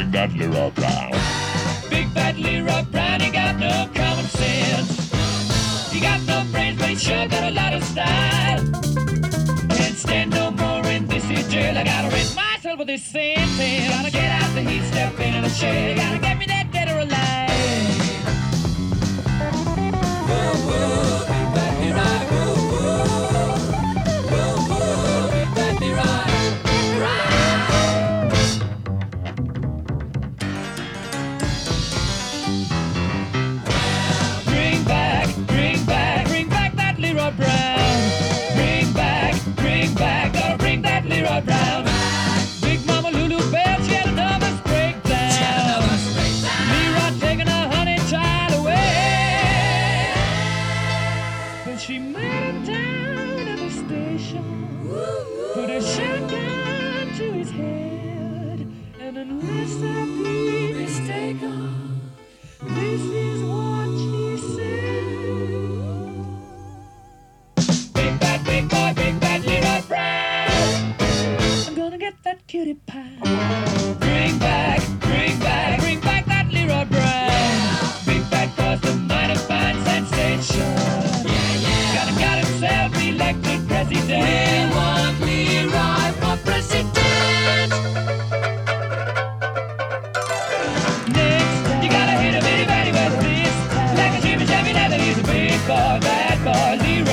bring that Leroy Brown. Big bad Leroy Brown, he got no common sense. He got no brains, but he sure got a lot of style. Can't stand no more in this here jail. I gotta rid myself of this sentence. Gotta get out the heat, step into the shade. Gotta get me that dead or alive. Whoa, whoa, big bad Leroy. Whoa, whoa, whoa, whoa, big bad Leroy. Bring back that Leroy Brown. Gotta bring that Leroy Brown. Big Mama Lulu Bell, she had a nervous breakdown. Leroy taking her honey child away. But she met him down at the station, put a shotgun to his head, and unless I be mistaken, this is what she said. Big bad Leroy Brown. I'm gonna get that cutie pie. Bring back that Leroy Brown. Big bad caused a mighty fine sensation. Got himself elected president. We want Leroy for president. Next, you gotta hit a bitty batty with this. Like a Jimmy Chevy, now that he's a big boy, bad boy, Leroy.